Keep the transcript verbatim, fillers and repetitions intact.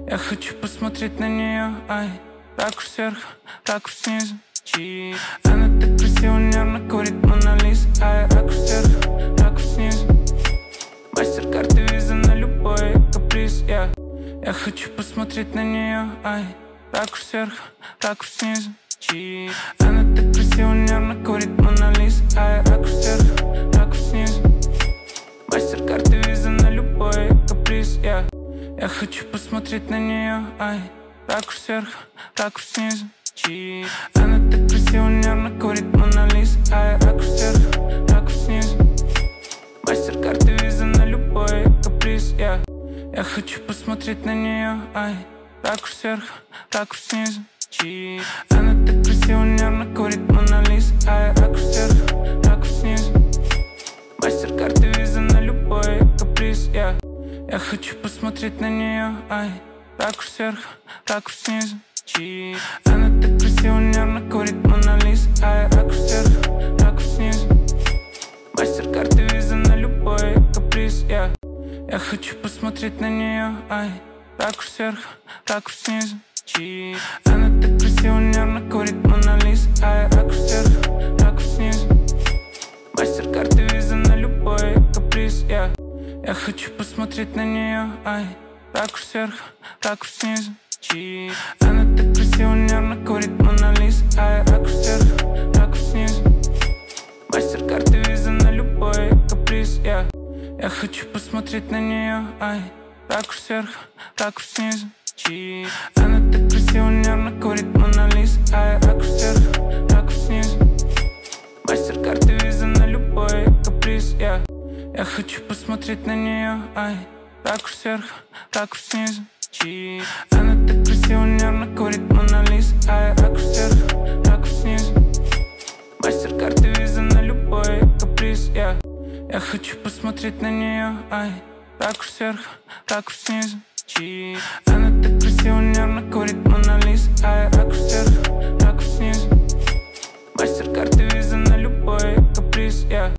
Я хочу посмотреть на нее, ай. Ракурс сверху, ракурс снизу. Она так красиво, нервно курит Мона Лиза, ай. Ракурс сверху, ракурс снизу. Мастер-карты, виза на любой каприз, я yeah. Я хочу посмотреть на нее, ай. Ракурс сверху, ракурс снизу. Она так красиво, нервно курит Мона Лиза, ай. Ракурс сверху, ракурс снизу. Мастер-карты, виза на любой каприз, я yeah. Я хочу посмотреть на нее, ай. Ракурс сверху, ракурс снизу. Она так красиво, нервно курит Мона Лиза, ай. Ракурс сверху, ракурс снизу. Мастер-карты, виза на любой каприз, я yeah. Я хочу посмотреть на нее, ай. Ракурс сверху, ракурс снизу. Она так красиво, нервно курит Мона Лиза, ай. Ракурс сверху, ракурс снизу. Мастер-карты, виза на любой каприз, я yeah. Я хочу посмотреть на нее, ай. Ракурс сверху, ракурс снизу. Она так красиво, нервно курит Мона Лиза, ай. Ракурс сверху, ракурс снизу. Мастер-карты, виза на любой каприз, я yeah. Я хочу посмотреть на нее, ай. Ракурс сверху, ракурс снизу. Она так красиво, нервно курит Мона Лиза, ай. Ракурс сверху, ракурс снизу. Мастер-карты, виза на любой каприз, я yeah. Я хочу посмотреть на нее, ай. Ракурс сверху, ракурс снизу. Она так красиво, нервно курит Мона Лиза, ай. Ракурс сверху, ракурс снизу. Мастер-карты, виза на любой каприз, я yeah. Я хочу посмотреть на нее, ай. Ракурс сверху, ракурс снизу. Она так красиво, нервно курит Мона Лиза, ай. Ракурс сверху, ракурс снизу. Мастер-карты, виза на любой каприз, я yeah. Я хочу посмотреть на нее, ай. Ракурс сверху, ракурс снизу. Она так красиво, нервно курит Мона Лиза, ай. Ракурс сверху, ракурс снизу. Мастер-карты, виза на любой каприз, я yeah. Я хочу посмотреть на нее, ай. Ракурс сверху, ракурс снизу. Она так красиво, нервно курит Мона Лиза,